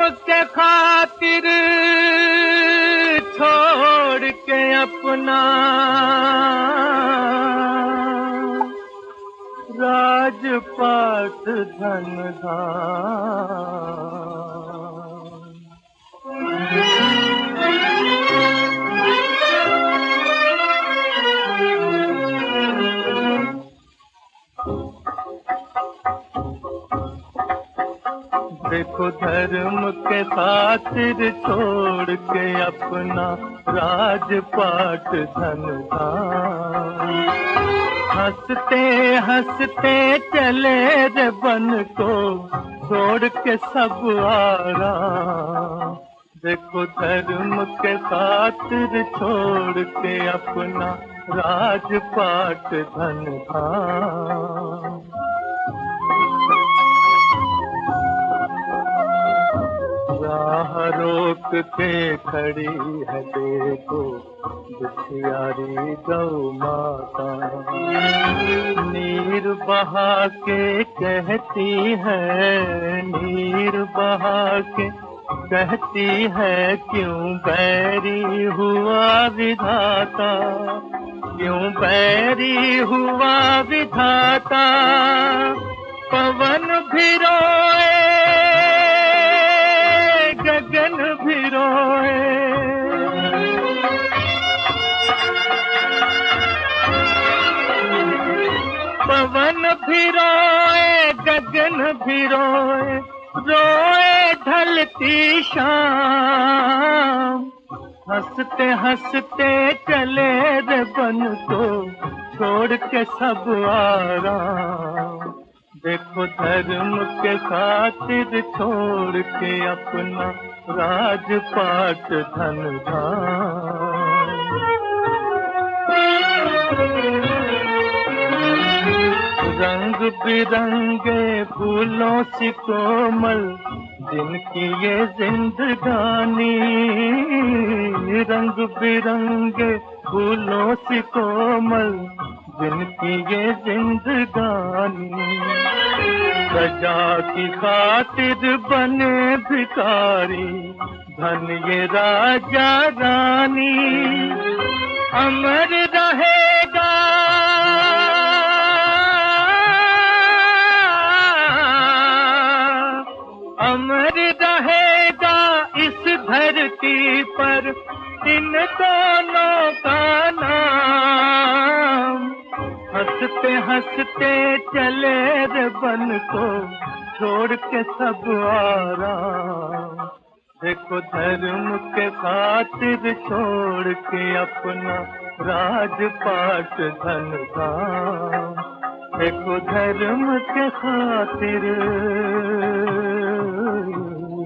के खातिर छोड़ के अपना राजपाट धन धाम। देखो धर्म के खातिर छोड़ के अपना राजपाट धन धाम। हंसते हंसते चले रे बन को छोड़ के सब आराम। देखो धर्म के खातिर छोड़ के अपना राजपाट धन धाम। राह रोक के खड़ी है देखो दुखियारी गौ माता। नीर बहा के कहती है, नीर बहा के कहती है, क्यों बैरी हुआ विधाता, क्यों बैरी हुआ विधाता। पवन भी रोए गगन भी रोए, पवन भी रोए गगन भी रोए, रोए ढलती शाम। हंसते हंसते चले रे बन को छोड़ के सब आराम। देखो धर्म के खातिर छोड़ के अपना राजपाट धन धाम। रंग बिरंगे फूलों सी कोमल जिनकी ये जिंदगानी, रंग बिरंगे फूलों सी कोमल जिनकी ये जिंदगानी। प्रजा की खातिर बने भिखारी धन ये राजा रानी। अमर रहेगा अमर रहेगा इस धरती पर इन दोनों का नाम। हंसते हंसते चले रे बन को छोड़ के सब आराम। देखो धर्म के खातिर छोड़ के अपना राजपाट धन धाम। देखो धर्म के खातिर